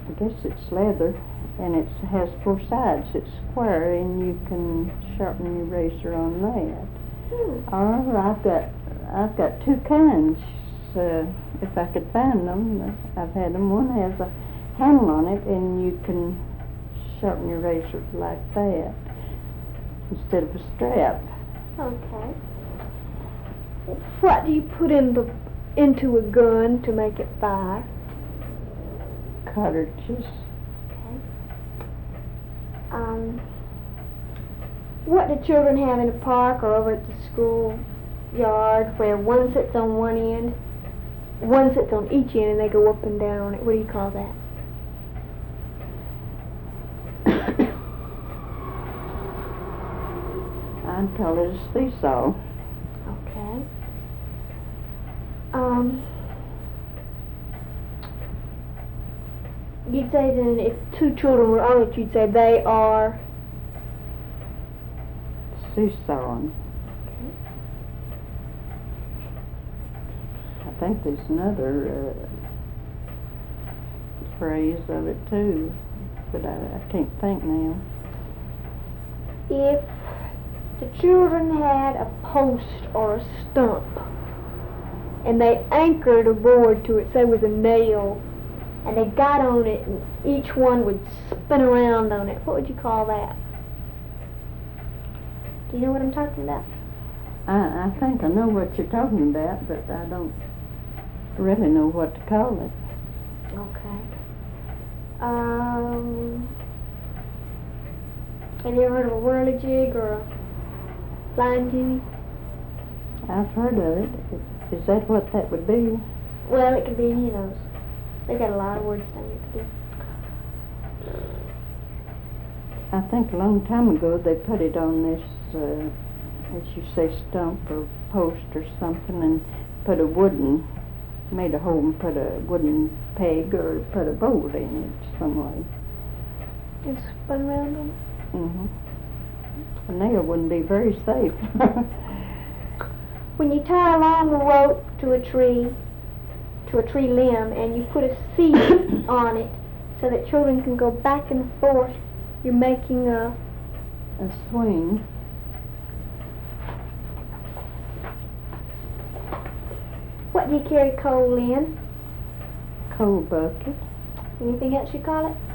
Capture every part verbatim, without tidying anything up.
I guess it's leather, and it has four sides. It's square, and you can sharpen your razor on that. Hmm. Or I've got I've got two kinds. Uh, if I could find them, I've had them. One has a handle on it, and you can sharpen your razor like that instead of a strap. Okay. What do you put in the into a gun to make it fire? Cartridges. Okay. Um, what do children have in a park or over at the school yard where one sits on one end, one sits on each end, and they go up and down on it? What do you call that? I'd call it a seesaw. Okay. Um, you'd say then if two children were on it, you'd say they are... Seesawing. Okay. I think there's another uh, phrase of it too, but I, I can't think now. If the children had a post or a stump and they anchored a board to it, say with a nail, and they got on it and each one would spin around on it, what would you call that? Do you know what I'm talking about? I, I think I know what you're talking about, but I don't really know what to call it. Okay. Um, have you ever heard of a whirligig or a flying jimmy? I've heard of it. Is that what that would be? Well, it could be, you know, they got a lot of words down it could be. I think a long time ago they put it on this, uh, as you say, stump or post or something, and put a wooden, made a hole and put a wooden peg or put a bolt in it some way. And spun around on it? Mm-hmm. A nail wouldn't be very safe. When you tie a long rope to a tree, to a tree limb, and you put a seat on it so that children can go back and forth, you're making a... A swing. What do you carry coal in? Coal bucket. Anything else you call it?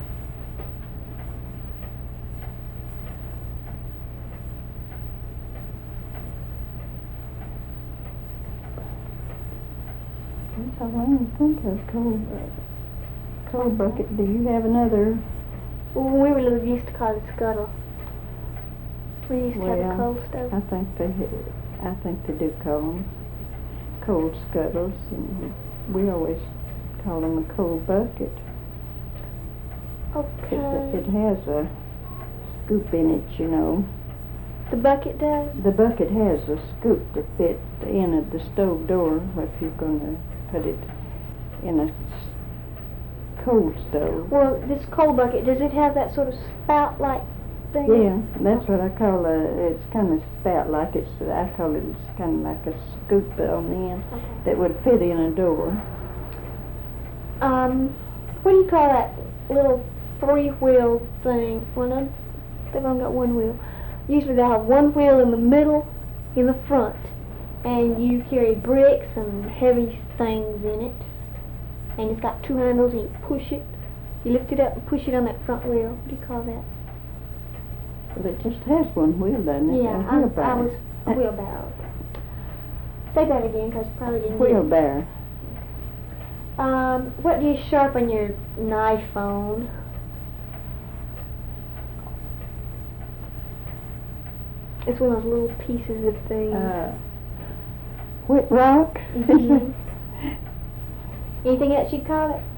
That's all I can think of. Coal, uh, coal bucket. Do you have another? Well, when we were little, we used to call it scuttle. We used to have a Well, coal stove. I think they, I think they do call them coal scuttles, and we always call them a coal bucket. Okay. It, it has a scoop in it, you know. The bucket does? The bucket has a scoop to fit the end of the stove door if you're going to put it in a s- coal stove. Well, this coal bucket, does it have that sort of spout-like thing? Yeah, that's what I call a, it's kind of spout like it's, I call it, it's kind of like a scoop on the end Okay. that would fit in a door. Um, what do you call that little three-wheel thing? Well, no, they've only got one wheel. Usually they have one wheel in the middle, in the front, and you carry bricks and heavy things in it, and it's got two handles, and you push it, you lift it up and push it on that front wheel. What do you call that? Well, it just has one wheel, doesn't it? Yeah, A I, I wheelbarrow. was a wheelbarrow. Say that again, because you probably didn't hear. Wheelbarrow. Um, what do you sharpen your knife on? It's one of those little pieces of things. Uh, whip rock. Mhm. Anything else you call it?